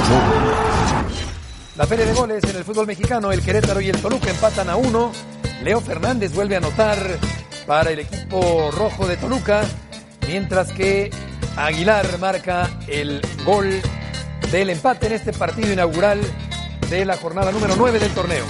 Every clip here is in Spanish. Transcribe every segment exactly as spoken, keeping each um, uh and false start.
La feria de goles en el fútbol mexicano, el Querétaro y el Toluca empatan a uno. Leo Fernández vuelve a anotar para el equipo rojo de Toluca, mientras que Aguilar marca el gol del empate en este partido inaugural de la jornada número nueve del torneo.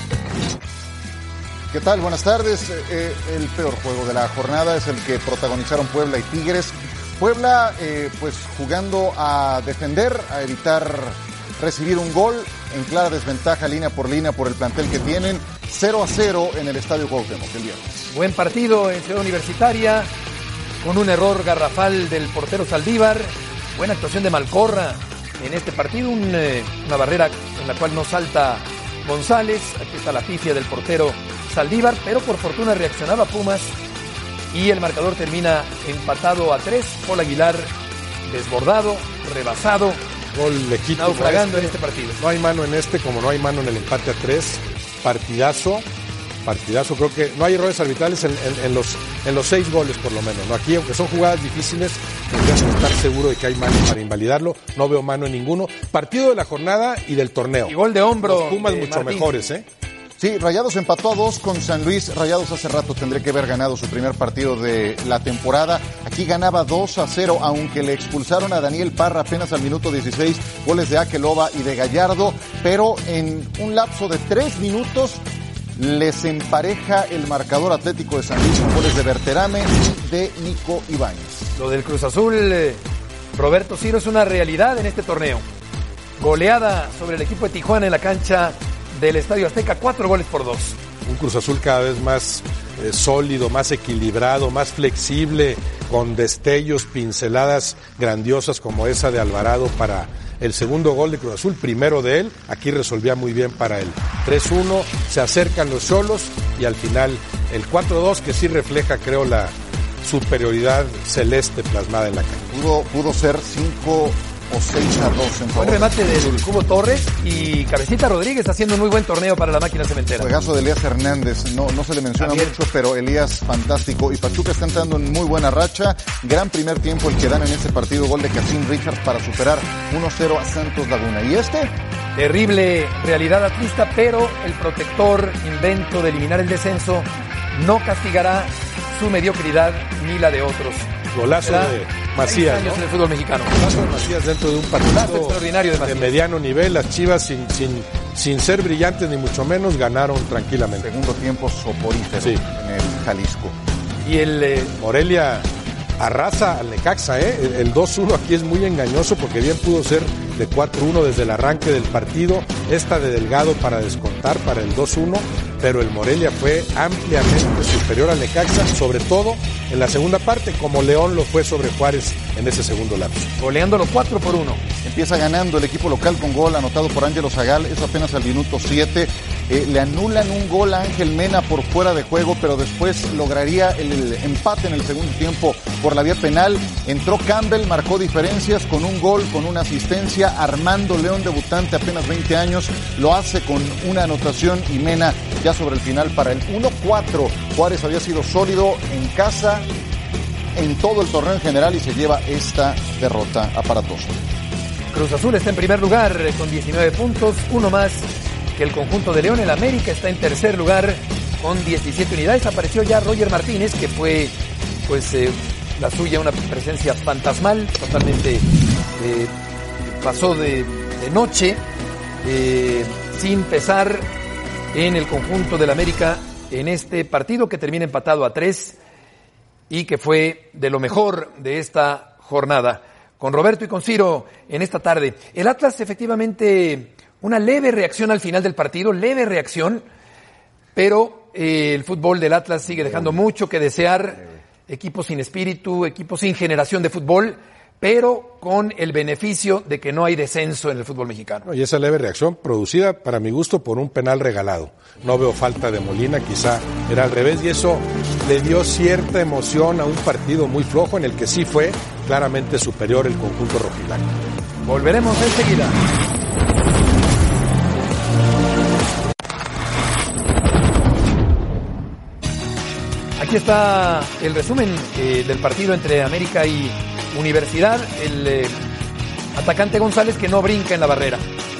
¿Qué tal? Buenas tardes. Eh, el peor juego de la jornada es el que protagonizaron Puebla y Tigres. Puebla, eh, pues jugando a defender, a evitar recibir un gol, en clara desventaja línea por línea por el plantel que tienen. cero a cero en el Estadio Cuauhtémoc el viernes. Buen partido en Ciudad Universitaria, con un error garrafal del portero Saldívar. Buena actuación de Malcorra en este partido, un, eh, una barrera en la cual no salta González. Aquí está la pifia del portero Saldívar, pero por fortuna reaccionaba Pumas y el marcador termina empatado a tres. Paul Aguilar desbordado, rebasado, gol legítimo, naufragando este, en este partido. No hay mano en este, como no hay mano en el empate a tres. Partidazo, partidazo. Creo que no hay errores arbitrales en, en, en, los, en los seis goles por lo menos, ¿no? Aquí, aunque son jugadas difíciles, tendrías que estar seguro de que hay mano para invalidarlo. No veo mano en ninguno. Partido de la jornada y del torneo. Y gol de hombro. Los Pumas de mucho Martín. mejores, ¿eh? Sí, Rayados empató a dos con San Luis. Rayados hace rato tendría que haber ganado su primer partido de la temporada. Aquí ganaba dos a cero, aunque le expulsaron a Daniel Parra apenas al minuto dieciséis, goles de Akeloba y de Gallardo, pero en un lapso de tres minutos les empareja el marcador Atlético de San Luis con goles de Berterame y de Nico Ibáñez. Lo del Cruz Azul, eh, Roberto Ciro, es una realidad en este torneo. Goleada sobre el equipo de Tijuana en la cancha del Estadio Azteca, cuatro goles por dos. Un Cruz Azul cada vez más eh, sólido, más equilibrado, más flexible, con destellos, pinceladas grandiosas como esa de Alvarado para el segundo gol de Cruz Azul, primero de él. Aquí resolvía muy bien para él. tres uno, se acercan los Xolos y al final el cuatro dos, que sí refleja, creo, la superioridad celeste plasmada en la cancha. Pudo, pudo ser cinco o seis a dos en favor. Buen remate del Cubo Torres y Cabecita Rodríguez haciendo un muy buen torneo para la máquina cementera. Juegazo de Elías Hernández, no, no se le menciona También. mucho, pero Elías fantástico. Y Pachuca está entrando en muy buena racha. Gran primer tiempo el que dan en este partido, gol de Cassín Richards para superar uno cero a Santos Laguna. ¿Y este? Terrible realidad atlista, pero el protector invento de eliminar el descenso no castigará su mediocridad ni la de otros. Golazo de Macías, años ¿no? en el fútbol mexicano. Golazo de Macías dentro de un partido extraordinario de, de mediano nivel. Las Chivas, sin, sin, sin ser brillantes ni mucho menos, ganaron tranquilamente. Segundo tiempo soporífero sí. en el Jalisco. Y el eh... Morelia arrasa al Necaxa, ¿eh? El, el dos uno aquí es muy engañoso porque bien pudo ser de cuatro uno desde el arranque del partido. Esta de Delgado para descontar para el dos uno, pero el Morelia fue ampliamente superior al Necaxa, sobre todo en la segunda parte, como León lo fue sobre Juárez en ese segundo lapso. Goleándolo cuatro por uno. Empieza ganando el equipo local con gol anotado por Ángelo Zagal, eso apenas al minuto siete. Eh, le anulan un gol a Ángel Mena por fuera de juego, pero después lograría el, el empate en el segundo tiempo por la vía penal. Entró Campbell, marcó diferencias con un gol, con una asistencia. Armando León, debutante, apenas veinte años, lo hace con una anotación y Mena ya sobre el final para el uno cuatro. Juárez había sido sólido en casa, en todo el torneo en general, y se lleva esta derrota aparatosa. Cruz Azul está en primer lugar con diecinueve puntos, uno más que el conjunto de León. El América está en tercer lugar con diecisiete unidades. Apareció ya Roger Martínez, que fue pues eh, la suya una presencia fantasmal, totalmente eh, pasó de, de noche, eh, sin pesar en el conjunto del América en este partido que termina empatado a tres y que fue de lo mejor de esta jornada. Con Roberto y con Ciro en esta tarde. El Atlas, efectivamente, una leve reacción al final del partido, leve reacción, pero eh, el fútbol del Atlas sigue dejando mucho que desear. Equipos sin espíritu, equipos sin generación de fútbol, pero con el beneficio de que no hay descenso en el fútbol mexicano. Y esa leve reacción producida, para mi gusto, por un penal regalado. No veo falta de Molina, quizá era al revés, y eso le dio cierta emoción a un partido muy flojo en el que sí fue claramente superior el conjunto rojiblanco. Volveremos enseguida. Aquí está el resumen eh, del partido entre América y Universidad. El eh, atacante González, que no brinca en la barrera.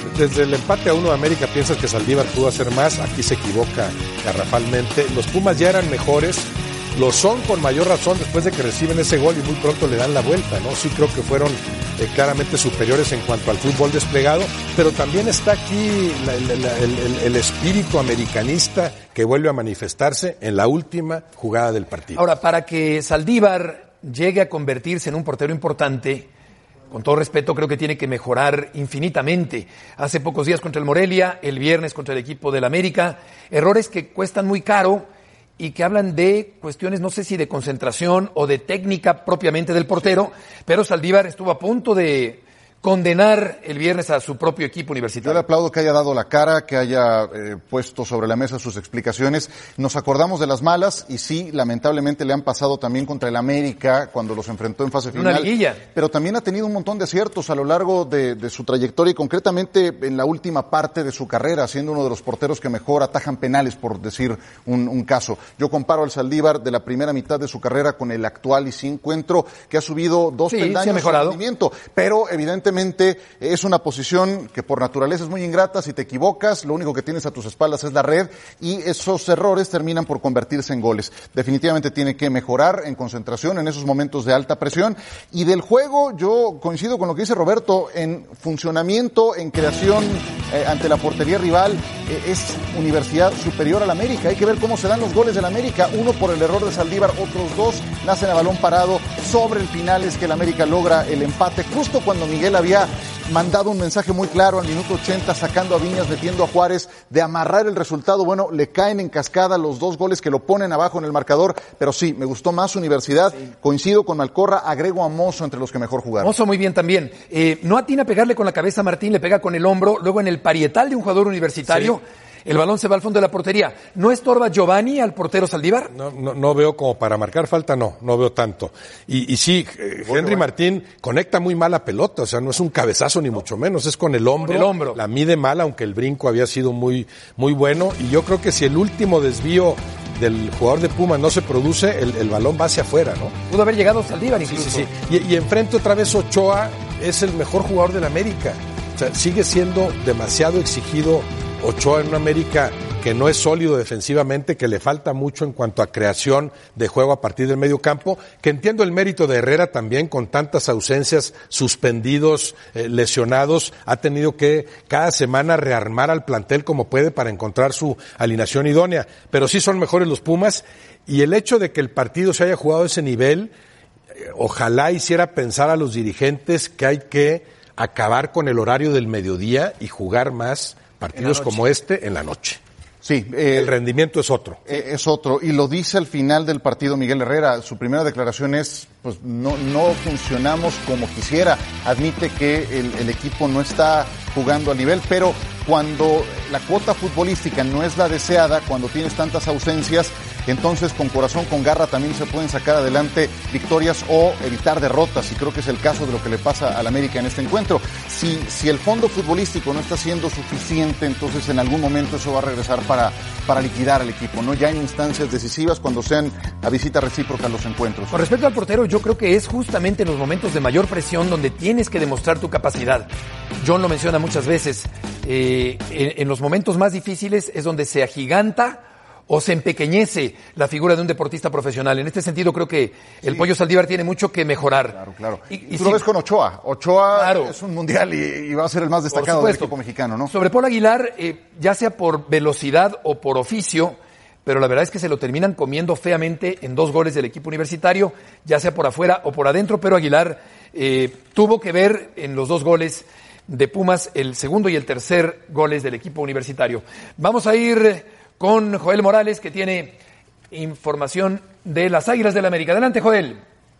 desde el empate a uno de América piensas que Saldívar pudo hacer más, aquí se equivoca garrafalmente. Los Pumas ya eran mejores, lo son con mayor razón después de que reciben ese gol y muy pronto le dan la vuelta, ¿no? Sí creo que fueron eh, claramente superiores en cuanto al fútbol desplegado, pero también está aquí la, la, la, el, el, el espíritu americanista que vuelve a manifestarse en la última jugada del partido. Ahora, para que Saldívar llegue a convertirse en un portero importante, con todo respeto, creo que tiene que mejorar infinitamente. Hace pocos días contra el Morelia, el viernes contra el equipo del América, errores que cuestan muy caro y que hablan de cuestiones, no sé si de concentración o de técnica propiamente del portero, pero Saldívar estuvo a punto de condenar el viernes a su propio equipo universitario. Yo le aplaudo que haya dado la cara, que haya eh, puesto sobre la mesa sus explicaciones. Nos acordamos de las malas y sí, lamentablemente le han pasado también contra el América cuando los enfrentó en fase final. Una liguilla. Pero también ha tenido un montón de aciertos a lo largo de, de su trayectoria y concretamente en la última parte de su carrera, siendo uno de los porteros que mejor atajan penales, por decir un, un caso. Yo comparo al Saldívar de la primera mitad de su carrera con el actual y sí encuentro que ha subido dos sí, peldaños sí ha mejorado. de rendimiento, pero evidentemente es una posición que por naturaleza es muy ingrata. Si te equivocas, lo único que tienes a tus espaldas es la red y esos errores terminan por convertirse en goles. Definitivamente tiene que mejorar en concentración en esos momentos de alta presión. Y del juego, yo coincido con lo que dice Roberto, en funcionamiento, en creación eh, ante la portería rival, eh, es Universidad superior al América. Hay que ver cómo se dan los goles del América. Uno por el error de Saldívar, otros dos nacen a balón parado. Sobre el final es que el América logra el empate justo cuando Miguel había mandado un mensaje muy claro al minuto ochenta, sacando a Viñas, metiendo a Juárez, de amarrar el resultado. Bueno, le caen en cascada los dos goles que lo ponen abajo en el marcador, pero sí, me gustó más Universidad. Sí. Coincido con Malcorra, agrego a Mozo entre los que mejor jugaron. Mozo muy bien también. Eh, no atina a pegarle con la cabeza a Martín, le pega con el hombro, luego en el parietal de un jugador universitario. Sí. El balón se va al fondo de la portería. ¿No estorba Giovanni al portero Saldívar? No, no, no veo como para marcar falta, no, no veo tanto. Y, y sí, eh, Henry Martín conecta muy mal la pelota, o sea, no es un cabezazo ni mucho menos, es con el hombro. Con el hombro. La mide mal, aunque el brinco había sido muy, muy bueno. Y yo creo que si el último desvío del jugador de Pumas no se produce, el, el balón va hacia afuera, ¿no? Pudo haber llegado Saldívar incluso. Sí, sí, sí. Y, y enfrente otra vez Ochoa es el mejor jugador de la América. O sea, sigue siendo demasiado exigido Ochoa en una América que no es sólido defensivamente, que le falta mucho en cuanto a creación de juego a partir del medio campo, que entiendo el mérito de Herrera también, con tantas ausencias, suspendidos, eh, lesionados, ha tenido que cada semana rearmar al plantel como puede para encontrar su alineación idónea, pero sí son mejores los Pumas, y el hecho de que el partido se haya jugado a ese nivel, eh, ojalá hiciera pensar a los dirigentes que hay que acabar con el horario del mediodía y jugar más partidos como este en la noche. Sí, eh, el rendimiento es otro. Eh, es otro, y lo dice al final del partido Miguel Herrera. Su primera declaración es, pues no, no funcionamos como quisiera. Admite que el, el equipo no está jugando a nivel, pero cuando la cuota futbolística no es la deseada, cuando tienes tantas ausencias, entonces con corazón, con garra también se pueden sacar adelante victorias o evitar derrotas, y creo que es el caso de lo que le pasa al América en este encuentro. Si, si el fondo futbolístico no está siendo suficiente, entonces en algún momento eso va a regresar para, para liquidar al equipo, ¿no? Ya en instancias decisivas, cuando sean a visita recíproca los encuentros. Con respecto al portero, yo creo que es justamente en los momentos de mayor presión donde tienes que demostrar tu capacidad. John lo menciona muchas veces, eh, en, en los momentos más difíciles es donde se agiganta o se empequeñece la figura de un deportista profesional. En este sentido creo que el sí. Pollo Saldívar tiene mucho que mejorar. Claro, claro. Y, y tú sí, lo ves con Ochoa. Ochoa claro. es un mundial y, y va a ser el más destacado del equipo mexicano, ¿no? Sobre Paul Aguilar, eh, ya sea por velocidad o por oficio, pero la verdad es que se lo terminan comiendo feamente en dos goles del equipo universitario, ya sea por afuera o por adentro, pero Aguilar eh, tuvo que ver en los dos goles de Pumas, el segundo y el tercer goles del equipo universitario. Vamos a ir con Joel Morales, que tiene información de las Águilas del América. Adelante, Joel.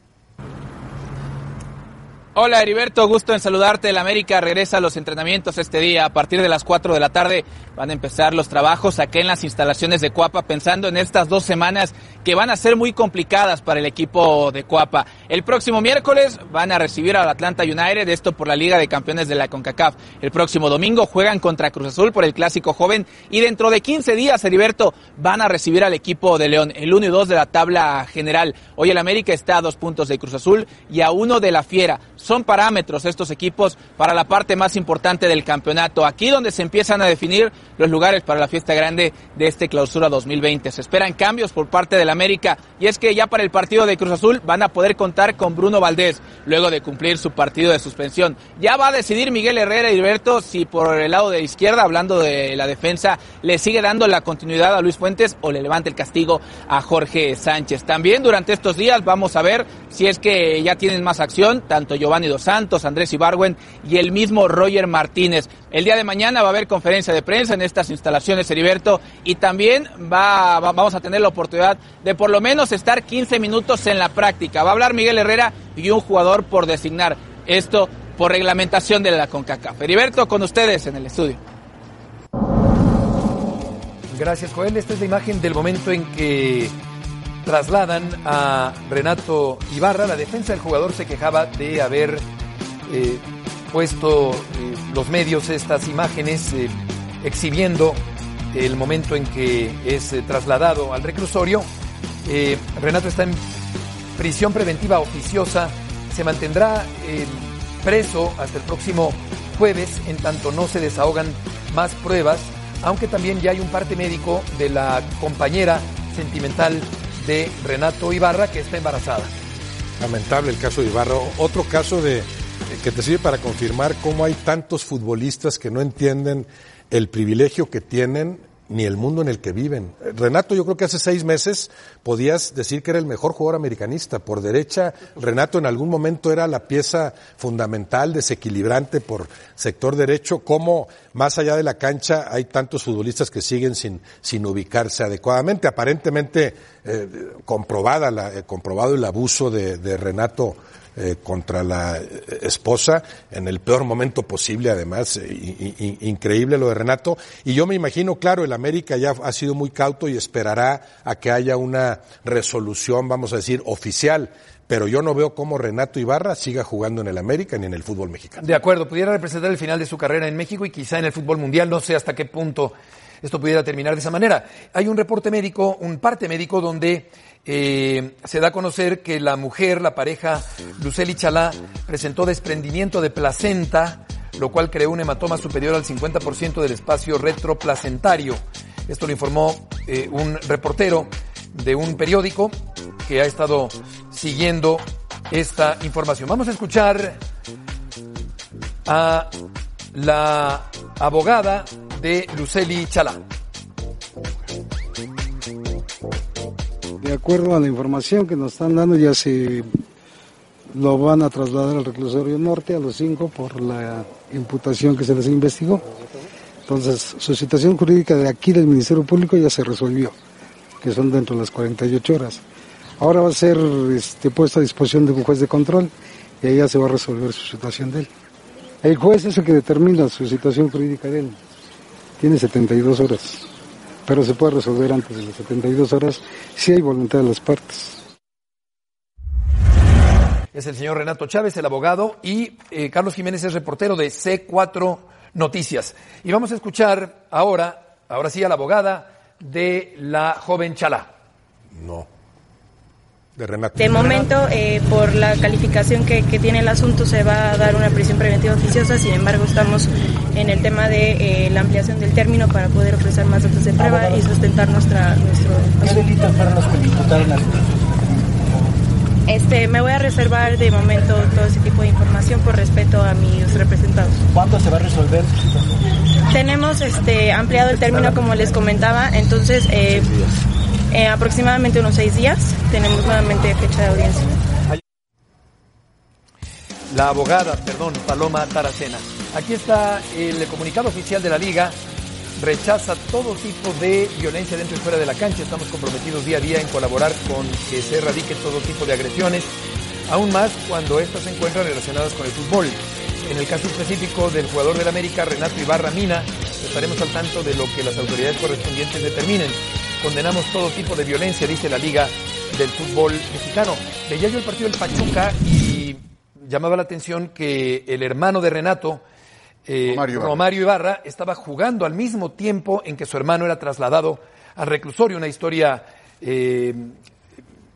Hola, Heriberto, gusto en saludarte. El América regresa a los entrenamientos este día. A partir de las cuatro de la tarde van a empezar los trabajos aquí en las instalaciones de Cuapa, pensando en estas dos semanas que van a ser muy complicadas para el equipo de Cuapa. El próximo miércoles van a recibir al Atlanta United, esto por la Liga de Campeones de la CONCACAF. El próximo domingo juegan contra Cruz Azul por el Clásico Joven, y dentro de quince días, Heriberto, van a recibir al equipo de León, el uno y dos de la tabla general. Hoy el América está a dos puntos de Cruz Azul y a uno de la Fiera. son parámetros estos equipos para la parte más importante del campeonato. Aquí donde se empiezan a definir los lugares para la fiesta grande de este clausura dos mil veinte. Se esperan cambios por parte del América y es que ya para el partido de Cruz Azul van a poder contar con Bruno Valdés luego de cumplir su partido de suspensión. Ya va a decidir Miguel Herrera y Heriberto si por el lado de izquierda, hablando de la defensa, le sigue dando la continuidad a Luis Fuentes o le levanta el castigo a Jorge Sánchez. También durante estos días vamos a ver si es que ya tienen más acción, tanto Giovanni Dos Santos, Andrés Ibargüen y el mismo Roger Martínez. El día de mañana va a haber conferencia de prensa en estas instalaciones, Heriberto, y también va, va, vamos a tener la oportunidad de por lo menos estar quince minutos en la práctica. Va a hablar Miguel Herrera y un jugador por designar. Esto por reglamentación de la CONCACAF. Heriberto, con ustedes en el estudio. Gracias, Joel. Esta es la imagen del momento en que trasladan a Renato Ibarra. La defensa del jugador se quejaba de haber eh, puesto eh, los medios estas imágenes eh, exhibiendo el momento en que es eh, trasladado al reclusorio. Eh, Renato está en prisión preventiva oficiosa. Se mantendrá eh, preso hasta el próximo jueves, en tanto no se desahogan más pruebas, aunque también ya hay un parte médico de la compañera sentimental de Renato Ibarra, que está embarazada. Lamentable el caso de Ibarra. Otro caso de que te sirve para confirmar cómo hay tantos futbolistas que no entienden el privilegio que tienen ni el mundo en el que viven. Renato, yo creo que hace seis meses podías decir que era el mejor jugador americanista. Por derecha, Renato en algún momento era la pieza fundamental, desequilibrante por sector derecho. Como más allá de la cancha hay tantos futbolistas que siguen sin, sin ubicarse adecuadamente. Aparentemente eh, comprobada la, eh, comprobado el abuso de, de Renato Eh, contra la esposa en el peor momento posible, además, eh, in, in, increíble lo de Renato. Y yo me imagino, claro, el América ya ha sido muy cauto y esperará a que haya una resolución, vamos a decir, oficial, pero yo no veo cómo Renato Ibarra siga jugando en el América ni en el fútbol mexicano. De acuerdo, pudiera representar el final de su carrera en México y quizá en el fútbol mundial, no sé hasta qué punto esto pudiera terminar de esa manera. Hay un reporte médico, un parte médico donde eh, se da a conocer que la mujer, la pareja Lucely Chalá, presentó desprendimiento de placenta, lo cual creó un hematoma superior al cincuenta por ciento del espacio retroplacentario. Esto lo informó eh, un reportero de un periódico que ha estado siguiendo esta información. Vamos a escuchar a la abogada de Lucely Chalá. De acuerdo a la información que nos están dando, ya se lo van a trasladar al reclusorio norte a los cinco por la imputación que se les investigó. Entonces, su situación jurídica de aquí del Ministerio Público ya se resolvió, que son dentro de las cuarenta y ocho horas. Ahora va a ser este, puesto a disposición de un juez de control y ahí ya se va a resolver su situación de él. El juez es el que determina su situación jurídica de él. Tiene setenta y dos horas, pero se puede resolver antes de las setenta y dos horas si hay voluntad de las partes. Es el señor Renato Chávez, el abogado, y eh, Carlos Jiménez es reportero de C cuatro Noticias. Y vamos a escuchar ahora, ahora sí, a la abogada de la joven Chalá. No. De Renato. De momento, eh, por la calificación que, que tiene el asunto, se va a dar una prisión preventiva oficiosa. Sin embargo, estamos en el tema de eh, la ampliación del término para poder ofrecer más datos de prueba y sustentar nuestra nuestro. ¿Qué delitos fueron los que le imputaron a su Este, me voy a reservar de momento todo ese tipo de información por respeto a mis representados. ¿Cuándo se va a resolver su situación? Tenemos este ampliado el término, como les comentaba, entonces eh, eh, aproximadamente unos seis días tenemos nuevamente fecha de audiencia. La abogada, perdón, Paloma Taracena. Aquí está el comunicado oficial de la Liga. Rechaza todo tipo de violencia dentro y fuera de la cancha. Estamos comprometidos día a día en colaborar con que se erradique todo tipo de agresiones, aún más cuando estas se encuentran relacionadas con el fútbol. En el caso específico del jugador del América, Renato Ibarra Mina, estaremos al tanto de lo que las autoridades correspondientes determinen. Condenamos todo tipo de violencia, dice la Liga del Fútbol Mexicano. Veía yo el partido del Pachuca y llamaba la atención que el hermano de Renato, Eh, Romario, Ibarra. Romario Ibarra, estaba jugando al mismo tiempo en que su hermano era trasladado al reclusorio. Una historia eh,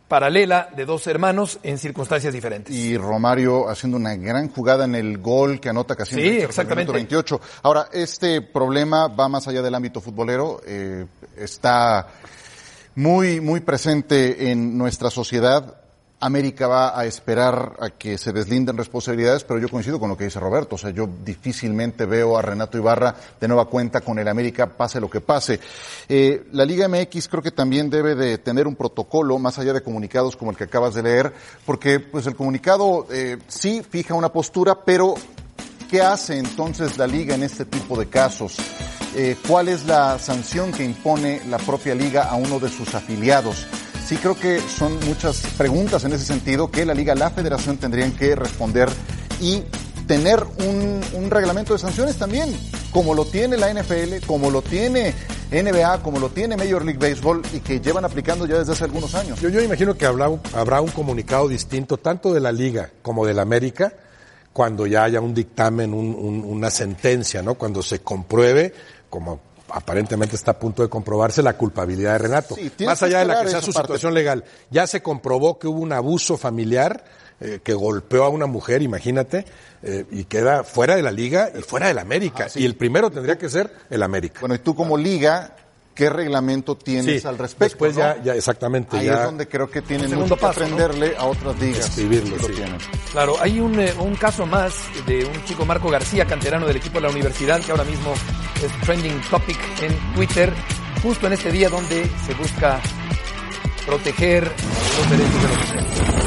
paralela de dos hermanos en circunstancias diferentes. Y Romario haciendo una gran jugada en el gol que anota Cassiem Sí, Richards exactamente. en el minuto veintiocho. Ahora, este problema va más allá del ámbito futbolero, eh, está muy, muy presente en nuestra sociedad. América va a esperar a que se deslinden responsabilidades, pero yo coincido con lo que dice Roberto. O sea, yo difícilmente veo a Renato Ibarra de nueva cuenta con el América, pase lo que pase. Eh, la Liga M X creo que también debe de tener un protocolo, más allá de comunicados como el que acabas de leer, porque pues el comunicado eh, sí fija una postura, pero ¿qué hace entonces la Liga en este tipo de casos? Eh, ¿Cuál es la sanción que impone la propia Liga a uno de sus afiliados? Sí, creo que son muchas preguntas en ese sentido que la Liga, la Federación tendrían que responder y tener un, un reglamento de sanciones también, como lo tiene la N F L, como lo tiene N B A, como lo tiene Major League Baseball y que llevan aplicando ya desde hace algunos años. Yo, yo imagino que habrá, habrá un comunicado distinto tanto de la Liga como de la América cuando ya haya un dictamen, un, un, una sentencia, ¿no? Cuando se compruebe, como aparentemente está a punto de comprobarse, la culpabilidad de Renato. Sí, más allá de la que sea su parte. Situación legal, ya se comprobó que hubo un abuso familiar, eh, que golpeó a una mujer, imagínate, eh, y queda fuera de la Liga y fuera de la América. Ah, sí. Y el primero tendría que ser el América. Bueno, y tú como Liga, ¿qué reglamento tienes sí, al respecto? Después ¿no? ya, ya, exactamente. Ahí ya es donde creo que tienen mucho que aprenderle, ¿no?, a otras ligas. Escribirlo, sí. sí. Claro, hay un, eh, un caso más de un chico, Marco García, canterano del equipo de la universidad, que ahora mismo es trending topic en Twitter, justo en este día donde se busca proteger los derechos de los estudiantes.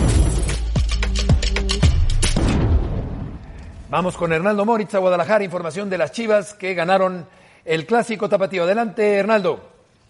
Vamos con Hernaldo Moritz a Guadalajara, información de las Chivas que ganaron el clásico tapatío. Adelante, Hernaldo.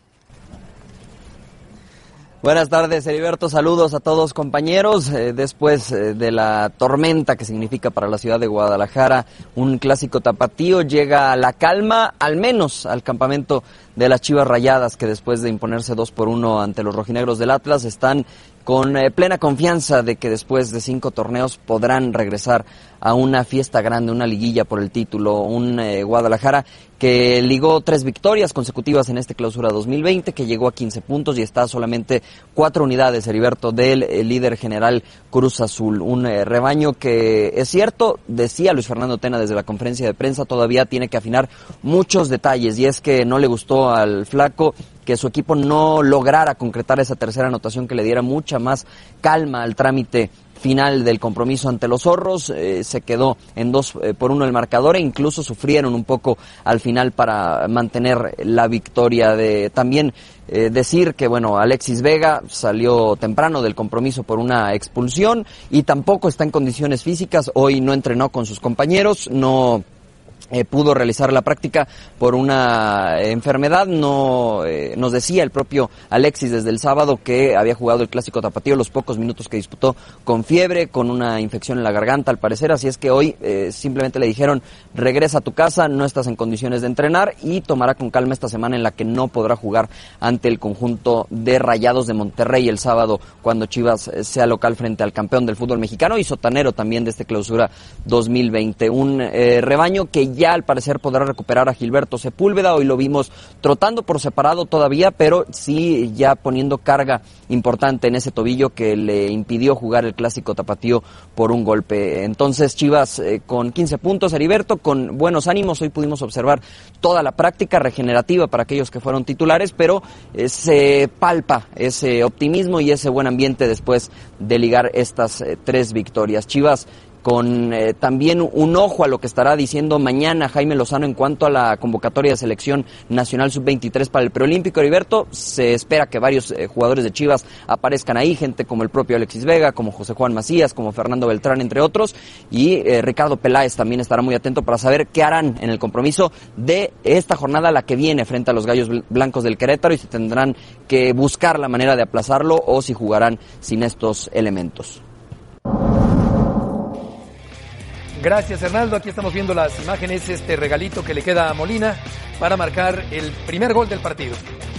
Buenas tardes, Heriberto. Saludos a todos, compañeros. Eh, después eh, de la tormenta que significa para la ciudad de Guadalajara un clásico tapatío, llega la calma, al menos al campamento de las Chivas Rayadas, que después de imponerse dos por uno ante los rojinegros del Atlas, están con eh, plena confianza de que después de cinco torneos podrán regresar a una fiesta grande, una liguilla por el título, un eh, Guadalajara que ligó tres victorias consecutivas en este clausura dos mil veinte, que llegó a quince puntos y está a solamente cuatro unidades, Heriberto, del eh, líder general Cruz Azul. Un eh, rebaño que, es cierto, decía Luis Fernando Tena desde la conferencia de prensa, todavía tiene que afinar muchos detalles, y es que no le gustó al flaco que su equipo no lograra concretar esa tercera anotación que le diera mucha más calma al trámite final del compromiso ante los zorros. Eh, se quedó en dos eh, por uno el marcador, e incluso sufrieron un poco al final para mantener la victoria. De también eh, decir que, bueno, Alexis Vega salió temprano del compromiso por una expulsión y tampoco está en condiciones físicas. Hoy no entrenó con sus compañeros, no Eh, pudo realizar la práctica por una enfermedad. No eh, nos decía el propio Alexis desde el sábado que había jugado el clásico tapatío los pocos minutos que disputó con fiebre, con una infección en la garganta al parecer, así es que hoy eh, simplemente le dijeron: regresa a tu casa, no estás en condiciones de entrenar, y tomará con calma esta semana en la que no podrá jugar ante el conjunto de Rayados de Monterrey el sábado, cuando Chivas sea local frente al campeón del fútbol mexicano y sotanero también de este clausura dos mil veinte. Un eh, rebaño que ya Ya al parecer podrá recuperar a Gilberto Sepúlveda. Hoy lo vimos trotando por separado todavía, pero sí ya poniendo carga importante en ese tobillo que le impidió jugar el clásico tapatío por un golpe. Entonces Chivas eh, con quince puntos, Heriberto, con buenos ánimos. Hoy pudimos observar toda la práctica regenerativa para aquellos que fueron titulares, pero eh, se palpa ese optimismo y ese buen ambiente después de ligar estas eh, tres victorias. Chivas con eh, también un ojo a lo que estará diciendo mañana Jaime Lozano en cuanto a la convocatoria de selección nacional sub veintitrés para el preolímpico. Heriberto, se espera que varios eh, jugadores de Chivas aparezcan ahí, gente como el propio Alexis Vega, como José Juan Macías, como Fernando Beltrán, entre otros, y eh, Ricardo Peláez también estará muy atento para saber qué harán en el compromiso de esta jornada, la que viene frente a los Gallos Blancos del Querétaro, y si tendrán que buscar la manera de aplazarlo o si jugarán sin estos elementos. Gracias, Hernaldo. Aquí estamos viendo las imágenes, este regalito que le queda a Molina para marcar el primer gol del partido.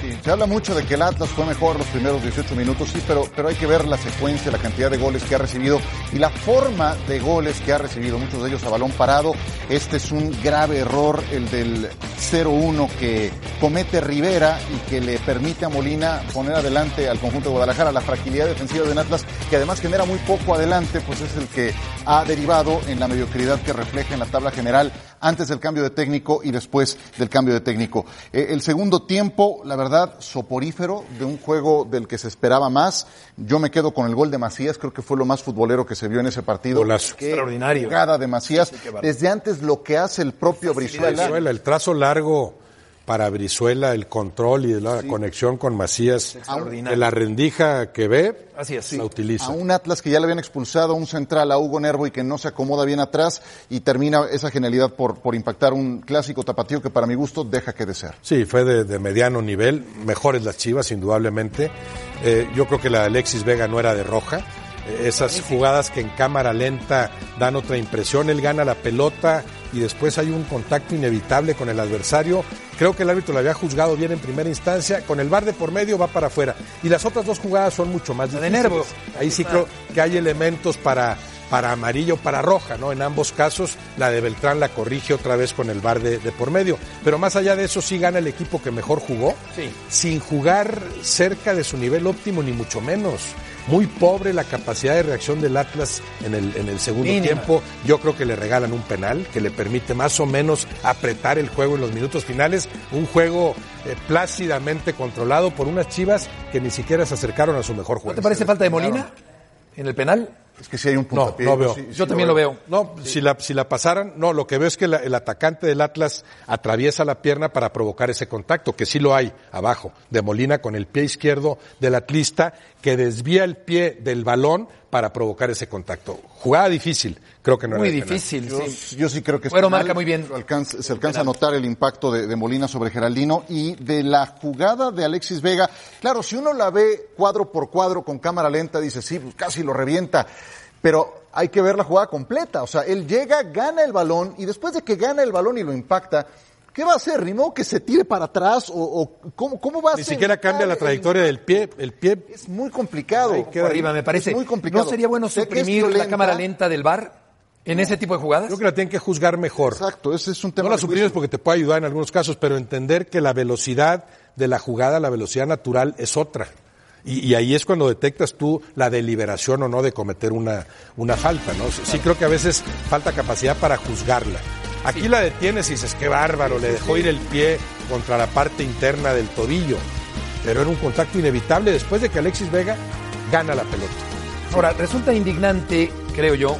Sí, se habla mucho de que el Atlas fue mejor los primeros dieciocho minutos, sí, pero, pero hay que ver la secuencia, la cantidad de goles que ha recibido y la forma de goles que ha recibido, muchos de ellos a balón parado. Este es un grave error, el del cero uno que comete Rivera y que le permite a Molina poner adelante al conjunto de Guadalajara. La fragilidad defensiva de Atlas, que además genera muy poco adelante, pues es el que ha derivado en la mediocridad que refleja en la tabla general antes del cambio de técnico y después del cambio de técnico. Eh, el segundo tiempo, la verdad, soporífero, de un juego del que se esperaba más. Yo me quedo con el gol de Macías, creo que fue lo más futbolero que se vio en ese partido. Golazo. Qué extraordinario. Jugada de Macías. Sí, sí, desde antes lo que hace el propio Brizuela. Brizuela, el trazo largo para Brizuela, el control y la sí. conexión con Macías, de la rendija que ve, así es, sí. la utiliza. A un Atlas que ya le habían expulsado, un central, a Hugo Nervo, y que no se acomoda bien atrás, y termina esa genialidad por, por impactar un clásico tapatío que para mi gusto deja que desear. Sí, fue de, de mediano nivel, mejores las Chivas, indudablemente. Eh, yo creo que la de Alexis Vega no era de roja. Esas jugadas que en cámara lenta dan otra impresión, él gana la pelota y después hay un contacto inevitable con el adversario. Creo que el árbitro lo había juzgado bien en primera instancia, con el V A R de por medio va para afuera. Y las otras dos jugadas son mucho más difíciles. De nervio. Ahí sí creo que hay elementos para, para amarillo, para roja, ¿no? En ambos casos, la de Beltrán la corrige otra vez con el V A R de, de por medio. Pero más allá de eso, sí gana el equipo que mejor jugó, sí. sin jugar cerca de su nivel óptimo, ni mucho menos. Muy pobre la capacidad de reacción del Atlas en el, en el segundo Mínima. tiempo. Yo creo que le regalan un penal que le permite más o menos apretar el juego en los minutos finales. Un juego eh, plácidamente controlado por unas Chivas que ni siquiera se acercaron a su mejor juego. ¿No te parece falta de Molina en el penal? Es que si hay un puntapié. No, no veo. Sí, sí Yo también lo veo. No, sí. si la si la pasaran, no, lo que veo es que la, el atacante del Atlas atraviesa la pierna para provocar ese contacto, que sí lo hay abajo, de Molina con el pie izquierdo del atlista, que desvía el pie del balón para provocar ese contacto. Jugada difícil, creo que no muy era Muy difícil, yo, sí. Yo sí creo que es Bueno, penal. marca muy bien. Alcanza, se alcanza a notar el impacto de, de Molina sobre Geraldino y de la jugada de Alexis Vega. Claro, si uno la ve cuadro por cuadro con cámara lenta, dice, sí, pues casi lo revienta. Pero hay que ver la jugada completa. O sea, él llega, gana el balón y después de que gana el balón y lo impacta, ¿qué va a hacer? ¿Ni modo que se tire para atrás? ¿O, o cómo, cómo va a Ni ser? siquiera cambia la trayectoria del pie. El pie es muy complicado. Ahí queda arriba, me parece. Es muy complicado. ¿No sería bueno Sé que suprimir es la cámara lenta del V A R en ese tipo de jugadas? Yo creo que la tienen que juzgar mejor. Exacto, ese es un tema. No la de suprimes juicio. porque te puede ayudar en algunos casos, pero entender que la velocidad de la jugada, la velocidad natural es otra. Y, y ahí es cuando detectas tú la deliberación o no de cometer una, una falta, ¿no? Sí creo que a veces falta capacidad para juzgarla. Aquí sí. La detienes y dices, qué bárbaro, le dejó ir el pie contra la parte interna del tobillo. Pero era un contacto inevitable después de que Alexis Vega gana la pelota. Ahora, resulta indignante, creo yo,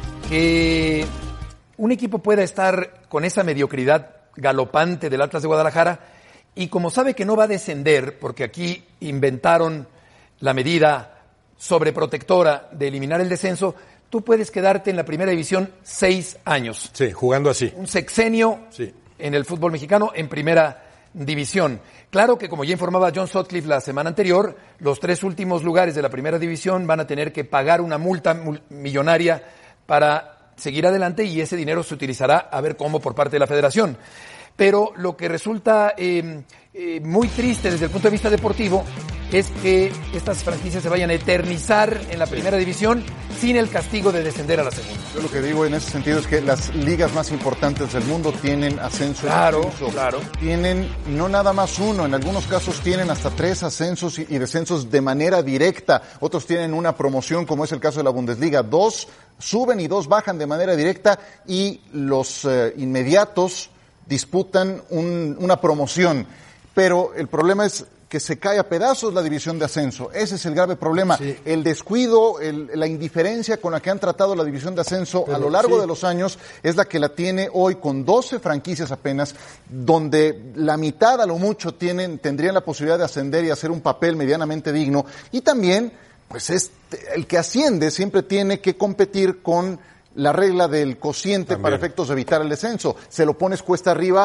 que un equipo pueda estar con esa mediocridad galopante del Atlas de Guadalajara y como sabe que no va a descender, porque aquí inventaron la medida sobreprotectora de eliminar el descenso, tú puedes quedarte en la primera división seis años. Sí, jugando así. Un sexenio sí. en el fútbol mexicano en primera división. Claro que, como ya informaba John Sutcliffe la semana anterior, los tres últimos lugares de la primera división van a tener que pagar una multa millonaria para seguir adelante y ese dinero se utilizará a ver cómo por parte de la federación. Pero lo que resulta eh, eh, muy triste desde el punto de vista deportivo es que estas franquicias se vayan a eternizar en la primera división sin el castigo de descender a la segunda. Yo lo que digo en ese sentido es que las ligas más importantes del mundo tienen ascenso claro, y descenso. Claro, Tienen no nada más uno, en algunos casos tienen hasta tres ascensos y, y descensos de manera directa. Otros tienen una promoción, como es el caso de la Bundesliga. Dos suben y dos bajan de manera directa y los eh, inmediatos disputan un, una promoción, pero el problema es que se cae a pedazos la división de ascenso. Ese es el grave problema. Sí. El descuido, el, la indiferencia con la que han tratado la división de ascenso pero, a lo largo sí. de los años es la que la tiene hoy con doce franquicias apenas, donde la mitad a lo mucho tienen, tendrían la posibilidad de ascender y hacer un papel medianamente digno. Y también, pues es, el que asciende siempre tiene que competir con la regla del cociente También. Para efectos de evitar el descenso. Se lo pones cuesta arriba,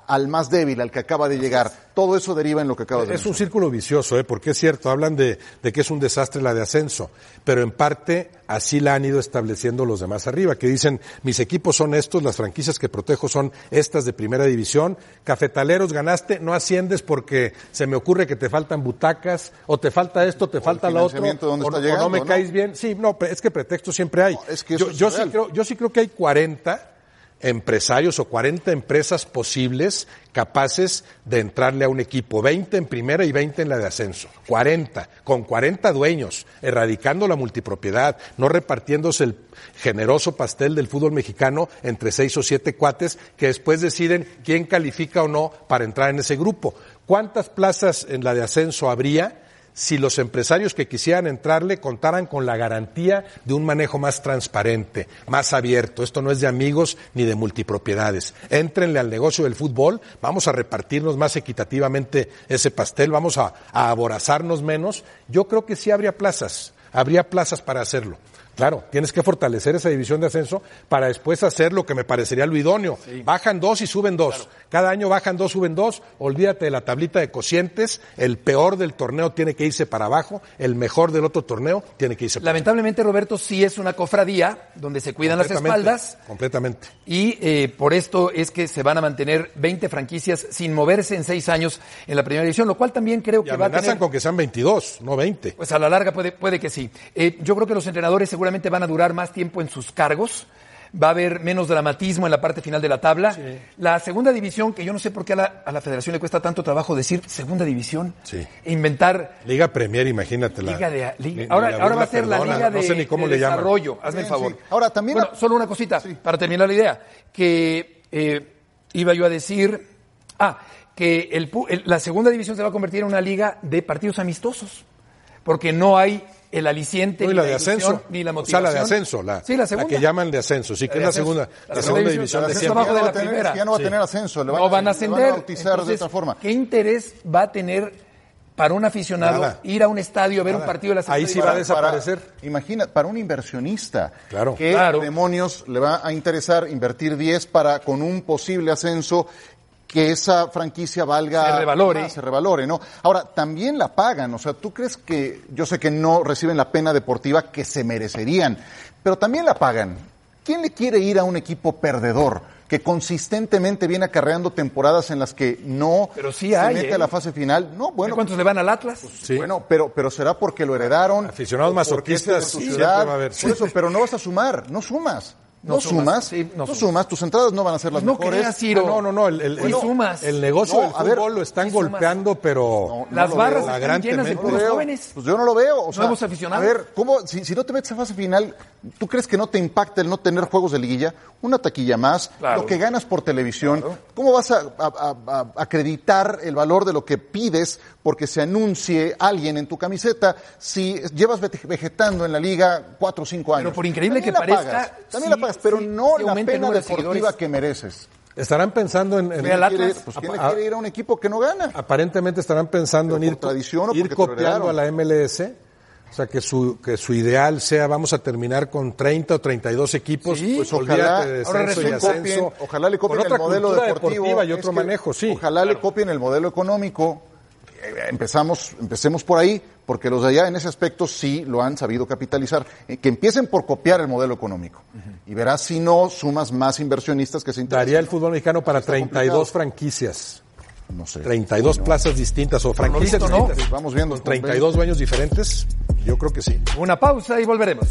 al más débil, al que acaba de llegar. Todo eso deriva en lo que acaba de Es mencionar. un círculo vicioso, ¿eh? Porque es cierto, hablan de, de que es un desastre la de ascenso, pero en parte así la han ido estableciendo los demás arriba, que dicen, mis equipos son estos, las franquicias que protejo son estas de primera división, Cafetaleros ganaste, no asciendes porque se me ocurre que te faltan butacas, o te falta esto, te O falta el lo otro, financiamiento dónde o, está o llegando, no me ¿no? caes bien. Sí, no, es que pretextos siempre hay. No, es que eso yo, es yo sí real. creo, yo sí creo que hay cuarenta empresarios o cuarenta empresas posibles capaces de entrarle a un equipo, veinte en primera y veinte en la de ascenso, cuarenta, con cuarenta dueños, erradicando la multipropiedad, no repartiéndose el generoso pastel del fútbol mexicano entre seis o siete cuates que después deciden quién califica o no para entrar en ese grupo. ¿Cuántas plazas en la de ascenso habría si los empresarios que quisieran entrarle contaran con la garantía de un manejo más transparente, más abierto? Esto no es de amigos ni de multipropiedades. Éntrenle al negocio del fútbol, vamos a repartirnos más equitativamente ese pastel, vamos a, a aborazarnos menos. Yo creo que sí habría plazas, habría plazas para hacerlo. Claro, tienes que fortalecer esa división de ascenso para después hacer lo que me parecería lo idóneo. Sí. Bajan dos y suben dos. Claro. Cada año bajan dos, suben dos. Olvídate de la tablita de cocientes. El peor del torneo tiene que irse para abajo. El mejor del otro torneo tiene que irse para abajo. Lamentablemente, Roberto, sí es una cofradía donde se cuidan las espaldas. Completamente. Y eh, por esto es que se van a mantener veinte franquicias sin moverse en seis años en la primera división, lo cual también creo que y va a tener... con que sean veintidós, no veinte. Pues a la larga puede, puede que sí. Eh, yo creo que los entrenadores seguramente Seguramente van a durar más tiempo en sus cargos, va a haber menos dramatismo en la parte final de la tabla. Sí. La segunda división, que yo no sé por qué a la, a la federación le cuesta tanto trabajo decir segunda división, sí. e inventar... Liga Premier, imagínate. La, Liga de, liga. Ni, ahora, ni ahora va a ser perdona, la Liga de, no sé ni cómo de le Desarrollo, llaman. hazme sí, el favor. Sí. Ahora también... Bueno, solo una cosita, sí. para terminar la idea, que eh, iba yo a decir... Ah, que el, el, la segunda división se va a convertir en una liga de partidos amistosos, porque no hay... el aliciente, no, y ni la, la de ilusión, ascenso, ni la motivación. O sea, la de ascenso, la, sí, la, segunda. la que llaman de ascenso, sí, que la es la segunda, la, la segunda división, división de ascenso abajo de la tener, primera. Ya no va a tener sí. ascenso, le van, no van a ascender. Le van a bautizar Entonces, de otra forma. ¿Qué interés va a tener para un aficionado Nada. ir a un estadio a ver Nada. un partido de la segunda Ahí sí división? va a desaparecer. Para, imagina, para un inversionista, claro. ¿qué claro. demonios le va a interesar invertir diez para con un posible ascenso que esa franquicia valga se revalore. Más, se revalore, ¿no? Ahora, también la pagan, o sea, ¿tú crees que, yo sé que no reciben la pena deportiva que se merecerían, pero también la pagan? ¿Quién le quiere ir a un equipo perdedor que consistentemente viene acarreando temporadas en las que no pero sí se hay, mete ¿eh? a la fase final? No, bueno. ¿Cuántos le van al Atlas? Pues, sí. Bueno, pero, pero será porque lo heredaron. Aficionados masoquistas, su sí, ciudad, va a haber. por eso, pero no vas a sumar, no sumas. No, no sumas, sumas, sí, no, no sumas. sumas, tus entradas no van a ser las no mejores. Creas, Ciro. Ah, no, no, no, el, el, sí, el, sumas. el negocio no, del fútbol ver, lo están sí, golpeando, pero no, las no barras veo, están llenas de puros jóvenes. Pues yo no lo veo. O sea, nuevos aficionados. A ver, ¿cómo, si, si no te metes a fase final, ¿tú crees que no te impacta el no tener juegos de liguilla? Una taquilla más, claro. lo que ganas por televisión. Claro. ¿Cómo vas a, a, a, a acreditar el valor de lo que pides porque se anuncie alguien en tu camiseta si llevas vegetando en la liga cuatro o cinco años? Pero por increíble también que la parezca... Pagas, también sí, la pagas, pero sí, no sí, la pena de deportiva que mereces. Estarán pensando en... en ¿Quién, quiere, pues, ¿quién le quiere ir a un equipo que no gana? Aparentemente estarán pensando pero en ir, tradición, ir copiando a la M L S. O sea, que su que su ideal sea, vamos a terminar con treinta o treinta y dos equipos, sí, pues ojalá, de descenso y ascenso. Copien, ojalá le copien con el modelo deportivo y otro manejo, sí. Ojalá claro. le copien el modelo económico. Empezamos, empecemos por ahí, porque los de allá en ese aspecto sí lo han sabido capitalizar. Que empiecen por copiar el modelo económico. Uh-huh. Y verás si no sumas más inversionistas que se interesan. Daría el fútbol mexicano para treinta y dos franquicias. No sé. treinta y dos no. plazas distintas o franquicias visto, ¿no? distintas. Vamos viendo. Con treinta y dos dueños diferentes, yo creo que sí. Una pausa y volveremos.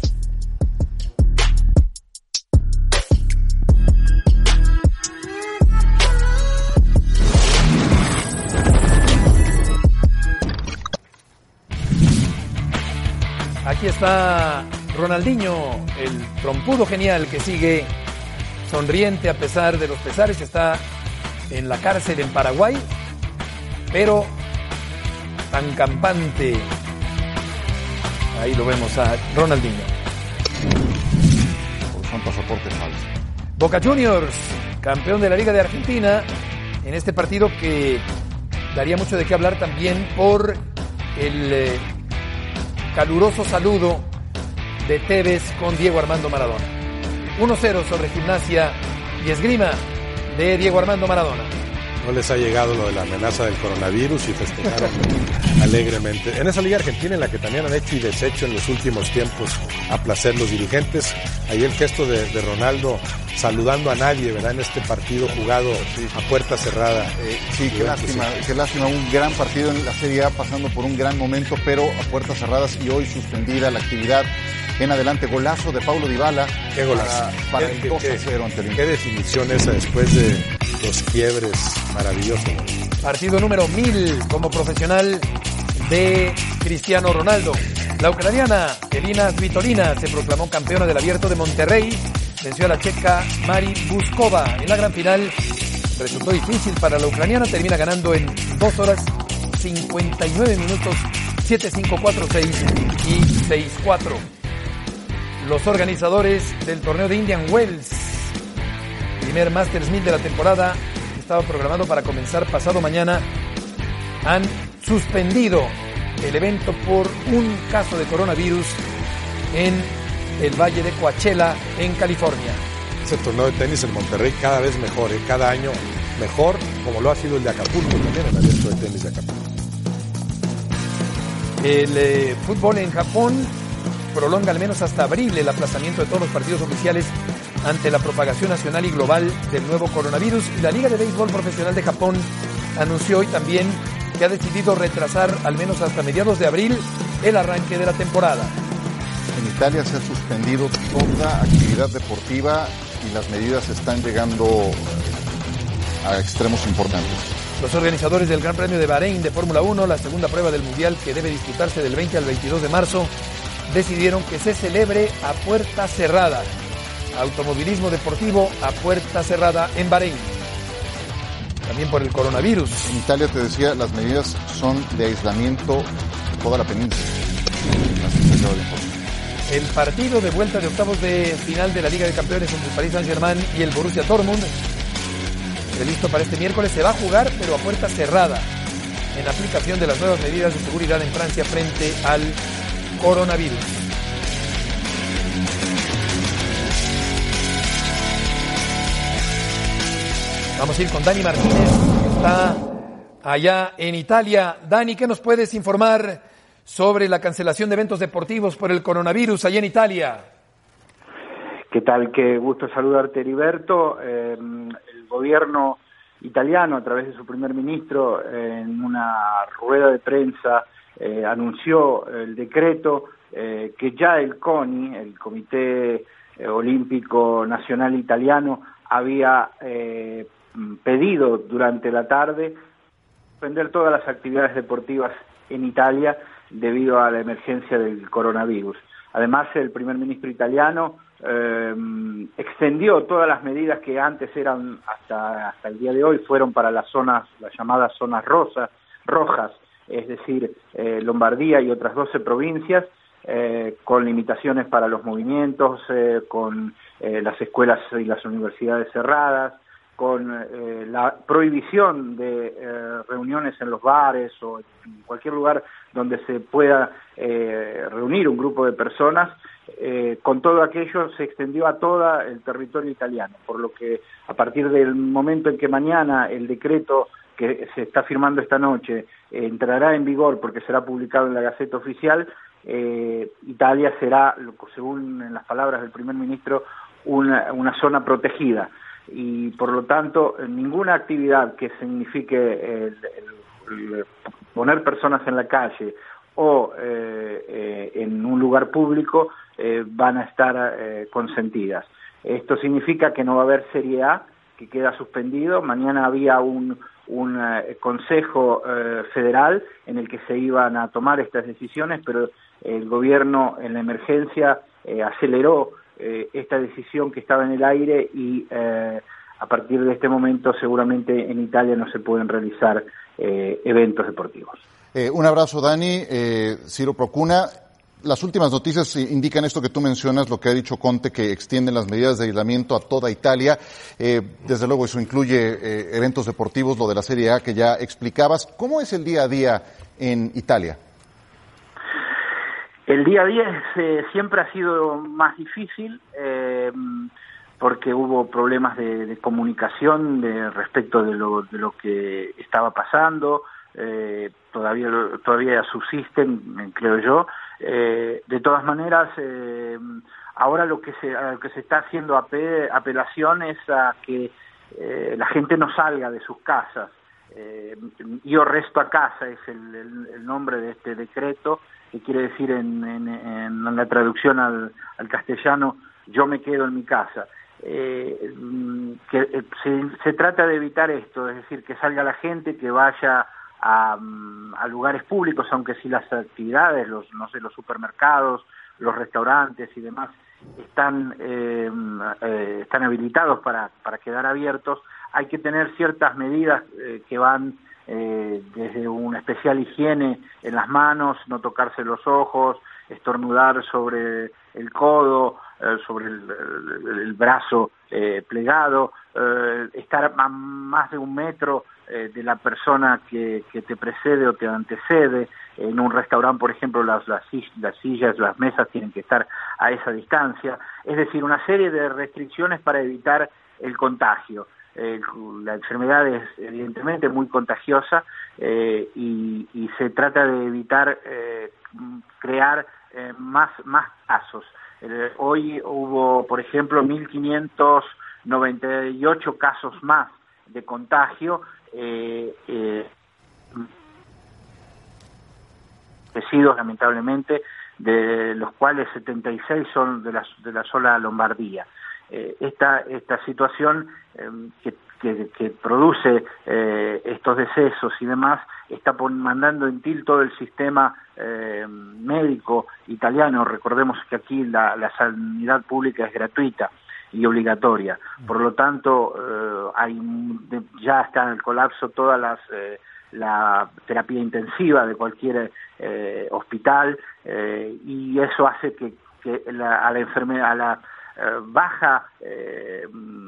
Aquí está Ronaldinho, el trompudo genial que sigue sonriente a pesar de los pesares. Está en la cárcel en Paraguay, pero tan campante. Ahí lo vemos a Ronaldinho. Son pasaportes falsos. Boca Juniors, campeón de la Liga de Argentina, en este partido que daría mucho de qué hablar también por el eh, caluroso saludo de Tevez con Diego Armando Maradona. uno cero sobre Gimnasia y Esgrima de Diego Armando Maradona. no les ha llegado lo de la amenaza del coronavirus y festejaron alegremente. En esa Liga Argentina, en la que también han hecho y deshecho en los últimos tiempos a placer los dirigentes, ahí el gesto de, de Ronaldo saludando a nadie, ¿verdad? En este partido jugado sí. a puerta cerrada. Eh, sí, qué lástima, sí. qué lástima, un gran partido en la Serie A, pasando por un gran momento, pero a puertas cerradas y hoy suspendida la actividad. En adelante, golazo de Paulo Dybala. Qué golazo. Para, para el dos a cero ante el Inter. Qué definición esa después de los quiebres maravillosos. Partido número mil como profesional de Cristiano Ronaldo. La ucraniana Elina Svitolina se proclamó campeona del Abierto de Monterrey. Venció a la checa Mari Buskova. En la gran final resultó difícil para la ucraniana. Termina ganando en dos horas cincuenta y nueve minutos, siete cinco, cuatro seis y seis cuatro. Los organizadores del torneo de Indian Wells, primer Masters mil de la temporada, que estaba programado para comenzar pasado mañana, han suspendido el evento por un caso de coronavirus en el Valle de Coachella, en California. Ese torneo de tenis en Monterrey cada vez mejor, ¿eh? Cada año mejor, como lo ha sido el de Acapulco, también el abierto de tenis de Acapulco. El eh, fútbol en Japón prolonga al menos hasta abril el aplazamiento de todos los partidos oficiales ante la propagación nacional y global del nuevo coronavirus. La Liga de Béisbol Profesional de Japón anunció hoy también que ha decidido retrasar al menos hasta mediados de abril el arranque de la temporada. En Italia se ha suspendido toda actividad deportiva y las medidas están llegando a extremos importantes. Los organizadores del Gran Premio de Bahrein de Fórmula uno, la segunda prueba del Mundial que debe disputarse del veinte al veintidós de marzo, decidieron que se celebre a puerta cerrada. Automovilismo deportivo a puerta cerrada en Bahrein. También por el coronavirus. En Italia, te decía, las medidas son de aislamiento de toda la península. El partido de vuelta de octavos de final de la Liga de Campeones entre el Paris Saint-Germain y el Borussia Dortmund, previsto para este miércoles, se va a jugar pero a puerta cerrada, en aplicación de las nuevas medidas de seguridad en Francia frente al coronavirus. Vamos a ir con Dani Martínez, que está allá en Italia. Dani, ¿qué nos puedes informar sobre la cancelación de eventos deportivos por el coronavirus allá en Italia? ¿Qué tal? Qué gusto saludarte, Heriberto. Eh, el gobierno italiano, a través de su primer ministro, eh, en una rueda de prensa, eh, anunció el decreto eh, que ya el CONI, el Comité eh, Olímpico Nacional Italiano, había eh, pedido durante la tarde suspender todas las actividades deportivas en Italia debido a la emergencia del coronavirus. Además, el primer ministro italiano eh, extendió todas las medidas que antes eran, hasta, hasta el día de hoy, fueron para las zonas, las llamadas zonas rosas, rojas, es decir, eh, Lombardía y otras doce provincias, eh, con limitaciones para los movimientos, eh, con eh, las escuelas y las universidades cerradas, con eh, la prohibición de eh, reuniones en los bares o en cualquier lugar donde se pueda eh, reunir un grupo de personas. Eh, con todo aquello se extendió a todo el territorio italiano, por lo que a partir del momento en que mañana el decreto que se está firmando esta noche eh, entrará en vigor porque será publicado en la Gaceta Oficial, eh, Italia será, según en las palabras del primer ministro, una, una zona protegida. Y por lo tanto ninguna actividad que signifique el, el, el poner personas en la calle o eh, eh, en un lugar público eh, van a estar eh, consentidas. Esto significa que no va a haber Serie A, que queda suspendido. Mañana había un, un eh, consejo eh, federal en el que se iban a tomar estas decisiones, pero el gobierno en la emergencia eh, aceleró Eh, esta decisión que estaba en el aire y eh, a partir de este momento seguramente en Italia no se pueden realizar eh, eventos deportivos. Eh, un abrazo, Dani. Eh, Ciro Procuna. Las últimas noticias indican esto que tú mencionas, lo que ha dicho Conte, que extienden las medidas de aislamiento a toda Italia. Eh, desde luego eso incluye eh, eventos deportivos, lo de la Serie A que ya explicabas. ¿Cómo es el día a día en Italia? El día a día es, eh, siempre ha sido más difícil, eh, porque hubo problemas de, de comunicación de respecto de lo, de lo que estaba pasando, eh, todavía todavía subsisten, creo yo. Eh, de todas maneras, eh, ahora lo que se a lo que se está haciendo ape, apelación es a que eh, la gente no salga de sus casas. Eh, yo resto a casa es el, el, el nombre de este decreto, que quiere decir en, en, en la traducción al, al castellano, yo me quedo en mi casa. Eh, que eh, se, se trata de evitar esto, es decir, que salga la gente, que vaya a, a lugares públicos, aunque si las actividades, los no sé, los supermercados, los restaurantes y demás están eh, eh, están habilitados para, para quedar abiertos, hay que tener ciertas medidas eh, que van eh, desde una especial higiene en las manos, no tocarse los ojos, estornudar sobre el codo, eh, sobre el, el, el brazo eh, plegado, eh, estar a más de un metro eh, de la persona que, que te precede o te antecede. En un restaurante, por ejemplo, las, las, las sillas, las mesas tienen que estar a esa distancia. Es decir, una serie de restricciones para evitar el contagio. Eh, la enfermedad es evidentemente muy contagiosa eh, y, y se trata de evitar eh, crear eh, más, más casos. Eh, hoy hubo, por ejemplo, mil quinientos noventa y ocho casos más de contagio, eh, eh, fallecidos lamentablemente, de los cuales setenta y seis son de la, de la sola Lombardía. Eh, esta, esta situación eh, que, que, que produce eh, estos decesos y demás está pon, mandando en til todo el sistema eh, médico italiano. Recordemos que aquí la, la sanidad pública es gratuita y obligatoria. Por lo tanto, eh, hay ya está en el colapso todas las eh, la terapia intensiva de cualquier eh, hospital eh, y eso hace que, que la, a la enfermedad, a la eh, baja, eh,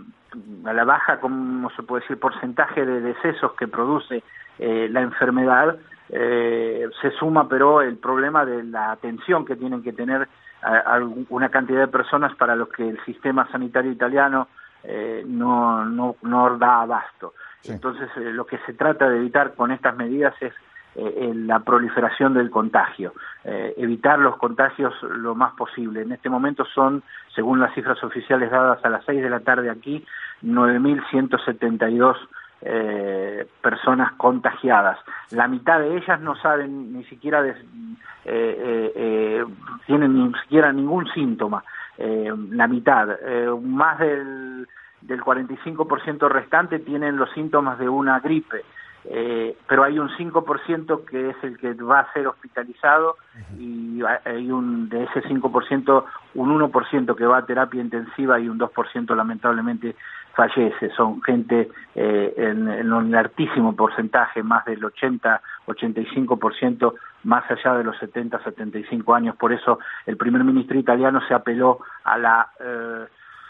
a la baja, como se puede decir, porcentaje de decesos que produce eh, la enfermedad, eh, se suma pero el problema de la atención que tienen que tener a, a una cantidad de personas para los que el sistema sanitario italiano eh, no, no, no da abasto. Sí. Entonces, eh, lo que se trata de evitar con estas medidas es eh, la proliferación del contagio, eh, evitar los contagios lo más posible. En este momento son, según las cifras oficiales dadas a las seis de la tarde aquí, nueve mil ciento setenta y dos eh, personas contagiadas. La mitad de ellas no saben ni siquiera, de, eh, eh, eh, tienen ni siquiera ningún síntoma. Eh, la mitad, eh, más del... del cuarenta y cinco por ciento restante tienen los síntomas de una gripe, eh, pero hay un cinco por ciento que es el que va a ser hospitalizado y hay un de ese cinco por ciento, un uno por ciento que va a terapia intensiva y un dos por ciento lamentablemente fallece. Son gente eh, en, en un altísimo porcentaje, más del ochenta, ochenta y cinco por ciento más allá de los setenta, setenta y cinco años. Por eso el primer ministro italiano se apeló a la... Eh,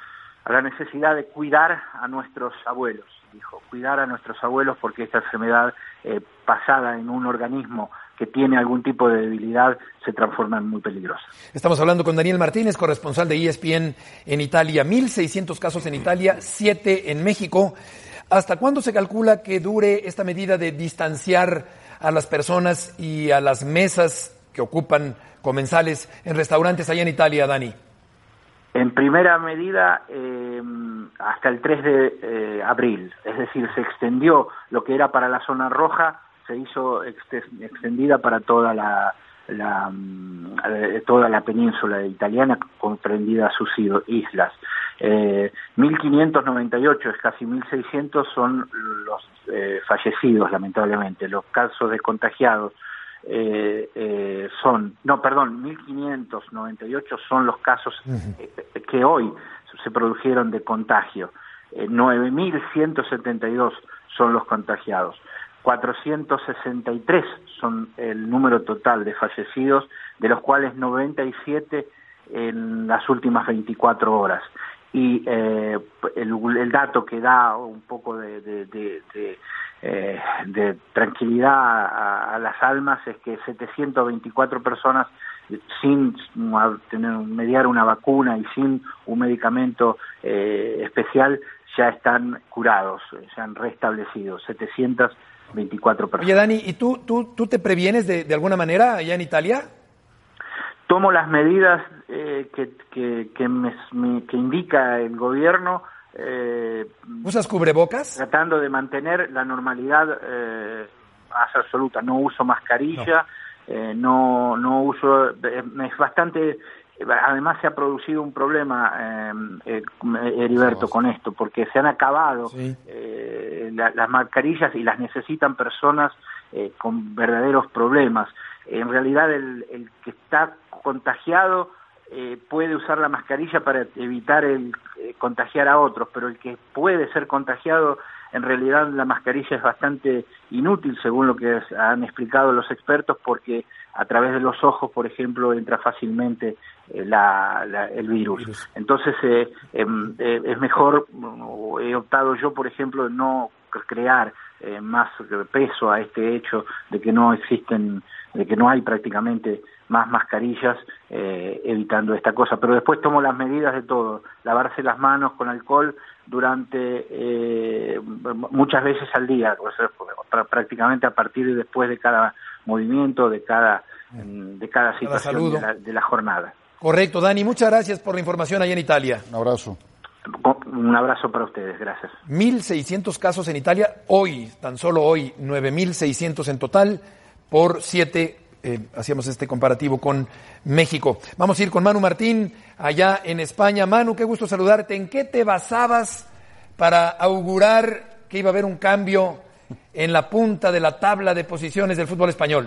a la necesidad de cuidar a nuestros abuelos, dijo, cuidar a nuestros abuelos porque esta enfermedad eh, pasada en un organismo que tiene algún tipo de debilidad se transforma en muy peligrosa. Estamos hablando con Daniel Martínez, corresponsal de E S P N en Italia. mil seiscientos casos en Italia, siete en México. ¿Hasta cuándo se calcula que dure esta medida de distanciar a las personas y a las mesas que ocupan comensales en restaurantes allá en Italia, Dani? En primera medida, eh, hasta el tres de eh, abril, es decir, se extendió lo que era para la zona roja, se hizo extendida para toda la, la eh, toda la península italiana, comprendida sus islas. Eh, mil quinientos noventa y ocho, es casi mil seiscientos, son los eh, fallecidos, lamentablemente. Los casos de contagiados Eh, eh, son, no, perdón, mil quinientos noventa y ocho son los casos eh, que hoy se produjeron de contagio. Eh, nueve mil ciento setenta y dos son los contagiados. cuatrocientos sesenta y tres son el número total de fallecidos, de los cuales noventa y siete en las últimas veinticuatro horas. Y eh, el, el dato que da un poco de, de, de, de, eh, de tranquilidad a, a las almas es que setecientas veinticuatro personas sin tener, mediar una vacuna y sin un medicamento eh, especial, ya están curados, se han restablecido, setecientas veinticuatro personas. Oye, Dani, ¿y tú, tú, tú te previenes de, de alguna manera allá en Italia? Tomo las medidas eh, que, que, que, me, me, que indica el gobierno. Eh, ¿Usas cubrebocas? Tratando de mantener la normalidad eh, más absoluta. No uso mascarilla, no, eh, no, no uso... Eh, es bastante... Además se ha producido un problema, eh, eh, Heriberto, con esto, porque se han acabado sí. eh, la, las mascarillas y las necesitan personas eh, con verdaderos problemas. En realidad el, el que está contagiado eh, puede usar la mascarilla para evitar el eh, contagiar a otros, pero el que puede ser contagiado, en realidad la mascarilla es bastante inútil, según lo que han explicado los expertos, porque a través de los ojos, por ejemplo, entra fácilmente eh, la, la, el virus. virus. Entonces, eh, eh, es mejor, he optado yo, por ejemplo, no crear eh, más peso a este hecho de que no existen, de que no hay prácticamente más mascarillas, eh, evitando esta cosa. Pero después tomo las medidas de todo, lavarse las manos con alcohol durante eh, muchas veces al día, o sea, prácticamente a partir y después de cada movimiento, de cada de cada situación de la, de la jornada. Correcto, Dani, muchas gracias por la información allá en Italia. Un abrazo. Un abrazo para ustedes, gracias. mil seiscientos casos en Italia, hoy, tan solo hoy, nueve mil seiscientos en total, por siete, eh, hacíamos este comparativo con México. Vamos a ir con Manu Martín, allá en España. Manu, qué gusto saludarte. ¿En qué te basabas para augurar que iba a haber un cambio en la punta de la tabla de posiciones del fútbol español?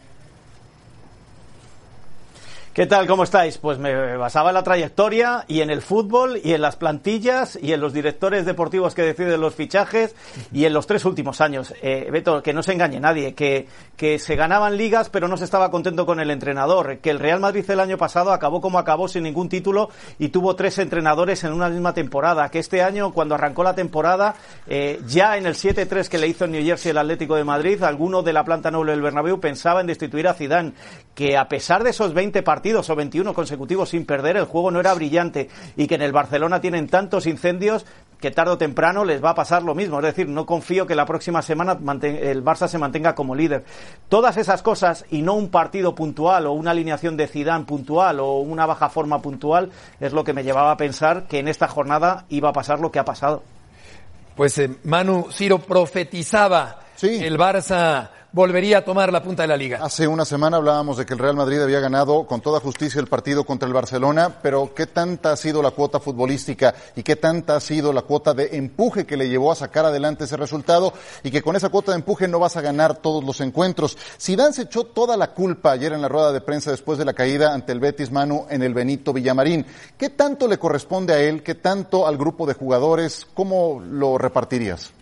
¿Qué tal? ¿Cómo estáis? Pues me basaba en la trayectoria y en el fútbol y en las plantillas y en los directores deportivos que deciden los fichajes y en los tres últimos años. Eh, Beto, que no se engañe nadie, que, que se ganaban ligas pero no se estaba contento con el entrenador, que el Real Madrid el año pasado acabó como acabó sin ningún título y tuvo tres entrenadores en una misma temporada, que este año cuando arrancó la temporada eh, ya en el siete tres que le hizo en New Jersey el Atlético de Madrid, alguno de la planta noble del Bernabéu pensaba en destituir a Zidane, que a pesar de esos veinte partidos partidos o veintiuno consecutivos sin perder, el juego no era brillante y que en el Barcelona tienen tantos incendios que tarde o temprano les va a pasar lo mismo. Es decir, no confío que la próxima semana el Barça se mantenga como líder. Todas esas cosas y no un partido puntual o una alineación de Zidane puntual o una baja forma puntual es lo que me llevaba a pensar que en esta jornada iba a pasar lo que ha pasado. Pues eh, Manu, Ciro profetizaba sí. el Barça volvería a tomar la punta de la liga. Hace una semana hablábamos de que el Real Madrid había ganado con toda justicia el partido contra el Barcelona, pero ¿qué tanta ha sido la cuota futbolística y qué tanta ha sido la cuota de empuje que le llevó a sacar adelante ese resultado? Y que con esa cuota de empuje no vas a ganar todos los encuentros. Zidane se echó toda la culpa ayer en la rueda de prensa después de la caída ante el Betis, Manu, en el Benito Villamarín. ¿Qué tanto le corresponde a él? ¿Qué tanto al grupo de jugadores? ¿Cómo lo repartirías?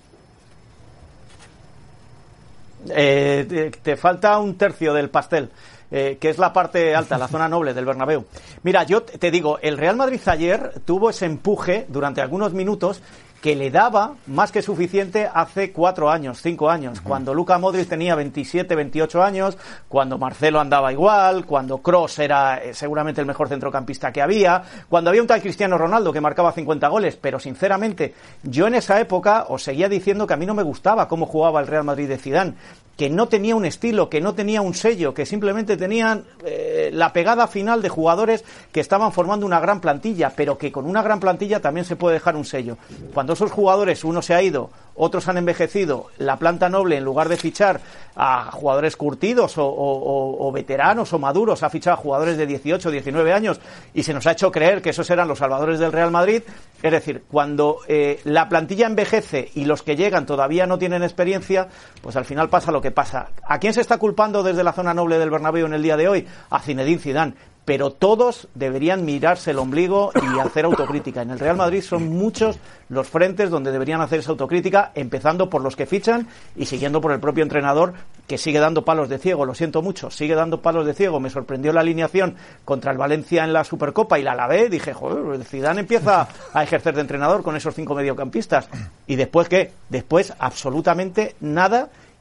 Eh, te, te falta un tercio del pastel, eh, que es la parte alta, la zona noble del Bernabéu. Mira, yo te digo, el Real Madrid ayer tuvo ese empuje durante algunos minutos que le daba más que suficiente hace cuatro años, cinco años, uh-huh. cuando Luka Modric tenía veintisiete, veintiocho años, cuando Marcelo andaba igual, cuando Kroos era eh, seguramente el mejor centrocampista que había, cuando había un tal Cristiano Ronaldo que marcaba cincuenta goles, pero sinceramente yo en esa época os seguía diciendo que a mí no me gustaba cómo jugaba el Real Madrid de Zidane, que no tenía un estilo, que no tenía un sello, que simplemente tenían eh, la pegada final de jugadores que estaban formando una gran plantilla, pero que con una gran plantilla también se puede dejar un sello. Cuando esos jugadores, uno se ha ido, otros han envejecido, la planta noble, en lugar de fichar a jugadores curtidos o, o, o veteranos o maduros, ha fichado a jugadores de dieciocho, diecinueve años y se nos ha hecho creer que esos eran los salvadores del Real Madrid. Es decir, cuando eh, la plantilla envejece y los que llegan todavía no tienen experiencia, pues al final pasa lo que pasa. ¿A quién se está culpando desde la zona noble del Bernabéu en el día de hoy? A Zinedine Zidane. Pero todos deberían mirarse el ombligo y hacer autocrítica. En el Real Madrid son muchos los frentes donde deberían hacer esa autocrítica, empezando por los que fichan y siguiendo por el propio entrenador, que sigue dando palos de ciego. Lo siento mucho, sigue dando palos de ciego. Me sorprendió la alineación contra el Valencia en la Supercopa y la alabé. Dije, joder, Zidane empieza a ejercer de entrenador con esos cinco mediocampistas. ¿Y después qué? Después absolutamente nada.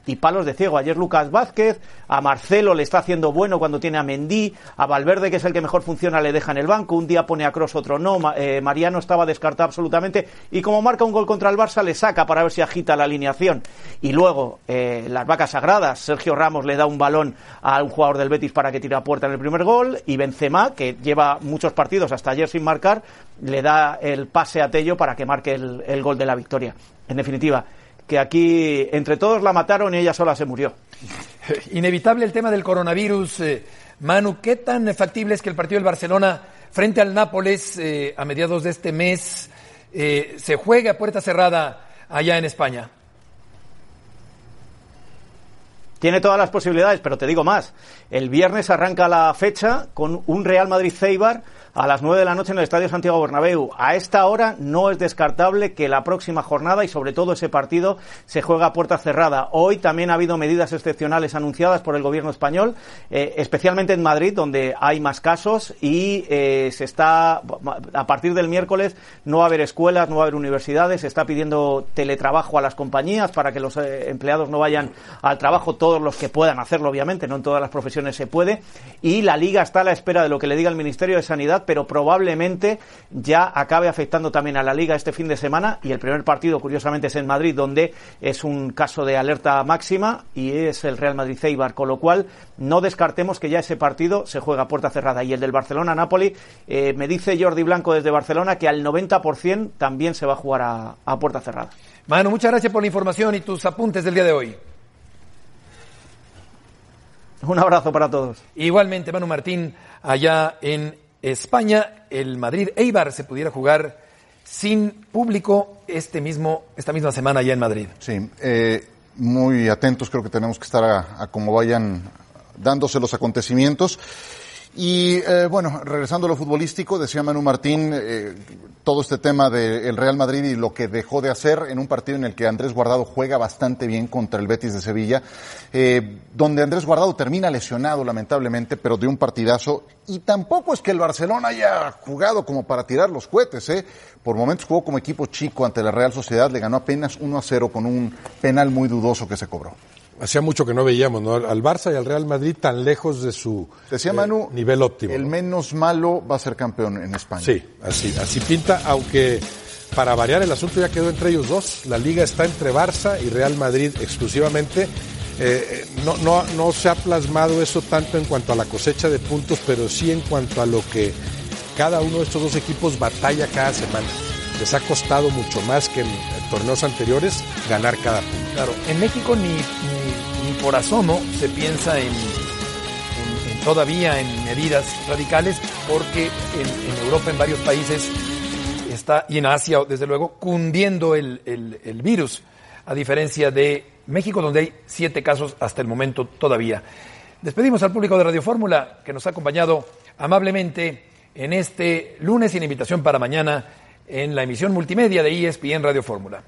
y palos de ciego. Ayer Lucas Vázquez, a Marcelo le está haciendo bueno cuando tiene a Mendy, a Valverde, que es el que mejor funciona, le deja en el banco, un día pone a Kroos, otro no, eh, Mariano estaba descartado absolutamente, y como marca un gol contra el Barça, le saca para ver si agita la alineación. Y luego, eh, las vacas sagradas, Sergio Ramos le da un balón a un jugador del Betis para que tire a puerta en el primer gol, y Benzema, que lleva muchos partidos hasta ayer sin marcar, le da el pase a Tello para que marque el, el gol de la victoria. En definitiva, que aquí entre todos la mataron y ella sola se murió. Inevitable el tema del coronavirus. Eh, Manu, ¿qué tan factible es que el partido del Barcelona frente al Nápoles eh, a mediados de este mes eh, se juegue a puerta cerrada allá en España? Tiene todas las posibilidades, pero te digo más. El viernes arranca la fecha con un Real Madrid-Eibar a las nueve de la noche en el Estadio Santiago Bernabéu. A esta hora no es descartable que la próxima jornada y sobre todo ese partido se juegue a puerta cerrada. Hoy también ha habido medidas excepcionales anunciadas por el gobierno español, eh, especialmente en Madrid, donde hay más casos, y eh, se está, a partir del miércoles no va a haber escuelas, no va a haber universidades, se está pidiendo teletrabajo a las compañías para que los eh, empleados no vayan al trabajo, todos los que puedan hacerlo, obviamente, no en todas las profesiones se puede, y la Liga está a la espera de lo que le diga el Ministerio de Sanidad, pero probablemente ya acabe afectando también a la Liga este fin de semana, y el primer partido, curiosamente, es en Madrid, donde es un caso de alerta máxima, y es el Real Madrid-Eibar, con lo cual no descartemos que ya ese partido se juega a puerta cerrada. Y el del Barcelona-Napoli, eh, me dice Jordi Blanco desde Barcelona que al noventa por ciento también se va a jugar a, a puerta cerrada. Manu, muchas gracias por la información y tus apuntes del día de hoy. Un abrazo para todos. Igualmente, Manu Martín, allá en España, el Madrid-Eibar se pudiera jugar sin público este mismo, esta misma semana allá en Madrid. Sí, eh, muy atentos creo que tenemos que estar a, a cómo vayan dándose los acontecimientos. Y eh, bueno, regresando a lo futbolístico, decía Manu Martín, eh, todo este tema del Real Madrid y lo que dejó de hacer en un partido en el que Andrés Guardado juega bastante bien contra el Betis de Sevilla, eh, donde Andrés Guardado termina lesionado lamentablemente, pero de un partidazo. Y tampoco es que el Barcelona haya jugado como para tirar los cohetes, ¿eh? Por momentos jugó como equipo chico ante la Real Sociedad, le ganó apenas uno a cero con un penal muy dudoso que se cobró. Hacía mucho que no veíamos, ¿no?, al Barça y al Real Madrid tan lejos de su Decía Manu, eh, nivel óptimo. El ¿no? menos malo va a ser campeón en España. Sí, así, así pinta, aunque para variar el asunto ya quedó entre ellos dos. La Liga está entre Barça y Real Madrid exclusivamente. Eh, no, no, no se ha plasmado eso tanto en cuanto a la cosecha de puntos, pero sí en cuanto a lo que cada uno de estos dos equipos batalla cada semana. Les ha costado mucho más que en torneos anteriores ganar cada punto. Claro, en México ni, ni, ni por asomo se piensa en, en, en todavía en medidas radicales, porque en, en Europa, en varios países, está, y en Asia, desde luego, cundiendo el, el, el virus, a diferencia de México, donde hay siete casos hasta el momento todavía. Despedimos al público de Radio Fórmula, que nos ha acompañado amablemente en este lunes, sin invitación para mañana, en la emisión multimedia de E S P N Radio Fórmula.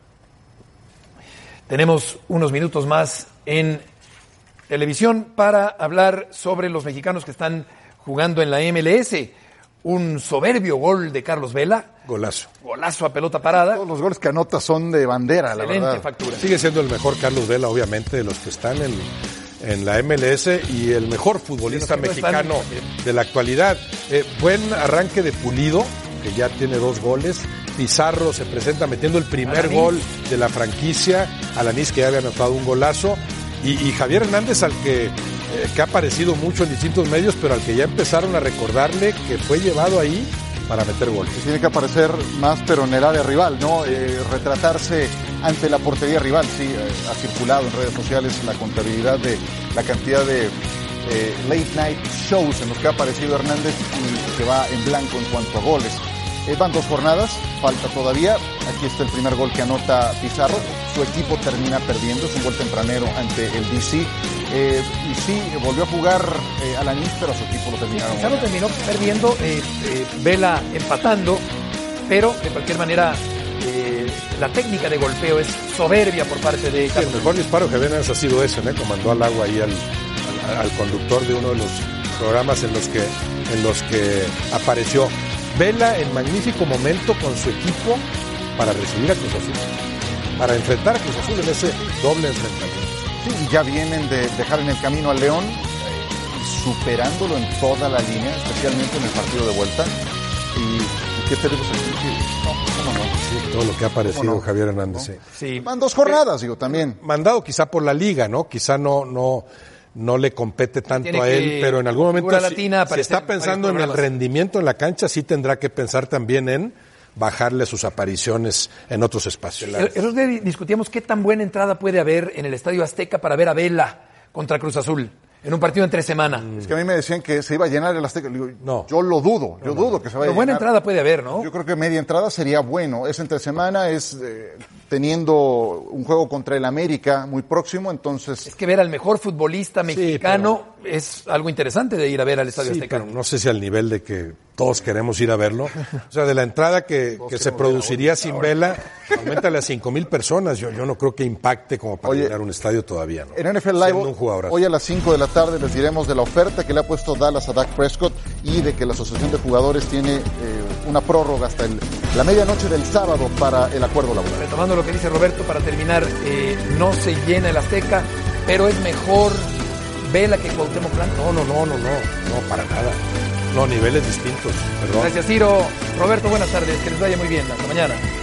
Tenemos unos minutos más en televisión para hablar sobre los mexicanos que están jugando en la M L S. Un soberbio gol de Carlos Vela. Golazo. Golazo a pelota parada. Todos los goles que anota son de bandera, la Excelente verdad. factura. Sigue siendo el mejor Carlos Vela, obviamente, de los que están en, en la M L S y el mejor futbolista Sí, no mexicano están... de la actualidad. Eh, buen arranque de Pulido, que ya tiene dos goles. Pizarro se presenta metiendo el primer Alanís. gol de la franquicia. Alanís, que ya había anotado un golazo. Y, y Javier Hernández, al que, eh, que ha aparecido mucho en distintos medios, pero al que ya empezaron a recordarle que fue llevado ahí para meter goles. Tiene que aparecer más, pero en el área rival, ¿no? Eh, retratarse ante la portería rival. Sí, eh, ha circulado en redes sociales la contabilidad de la cantidad de eh, late night shows en los que ha aparecido Hernández y que va en blanco en cuanto a goles. Eh, van dos jornadas, falta todavía. Aquí está el primer gol que anota Pizarro. Su equipo termina perdiendo, es un gol tempranero ante el D C. Eh, y sí, volvió a jugar eh, Alanís, pero a su equipo lo terminaron. Pizarro terminó perdiendo, eh, eh, Vela empatando, pero de cualquier manera eh, la técnica de golpeo es soberbia por parte de Sí, Carlos. el mejor disparo que Hernández ha sido ese, ¿no? Comandó al agua ahí al, al, al conductor de uno de los programas en los que, en los que apareció. Vela en magnífico momento con su equipo para recibir a Cruz Azul, para enfrentar a Cruz Azul en ese doble enfrentamiento. Sí, y ya vienen de dejar en el camino al León, eh, superándolo en toda la línea, especialmente en el partido de vuelta. Y, y ¿qué tenemos aquí? No, ¿cómo no? Sí, todo lo que ha aparecido no? Javier Hernández. ¿No? Sí. Sí. Van dos jornadas, digo, también. Mandado quizá por la liga, ¿no? Quizá no, no, no le compete tanto Tiene a él, pero en algún momento, latina, si, si está pensando en el rendimiento en la cancha, sí tendrá que pensar también en bajarle sus apariciones en otros espacios. El otro día discutíamos qué tan buena entrada puede haber en el Estadio Azteca para ver a Vela contra Cruz Azul en un partido entre semana. Mm. Es que a mí me decían que se iba a llenar el Azteca. Digo, no. Yo lo dudo, yo no, dudo no. que se vaya Pero a buena llenar. entrada puede haber, ¿no? Yo creo que media entrada sería bueno. Es entre semana, es eh, teniendo un juego contra el América muy próximo, entonces... Es que ver al mejor futbolista mexicano sí, pero... es algo interesante de ir a ver al Estadio sí, Azteca. Pero no sé si al nivel de que todos queremos ir a verlo. O sea, de la entrada que, que se produciría sin Vela, aumentale a cinco mil personas. Yo, yo no creo que impacte como para Oye, llenar un estadio todavía, ¿no? En N F L Live, hoy a las cinco de la tarde les diremos de la oferta que le ha puesto Dallas a Dak Prescott y de que la Asociación de Jugadores tiene eh, una prórroga hasta el, la medianoche del sábado para el acuerdo laboral. Retomando lo que dice Roberto, para terminar, eh, no se llena el Azteca, pero es mejor Vela que Cuauhtémoc Blanco. No, no, no, no, no, no, para nada. No, niveles distintos, perdón. Gracias, Ciro. Roberto, buenas tardes, que les vaya muy bien. Hasta mañana.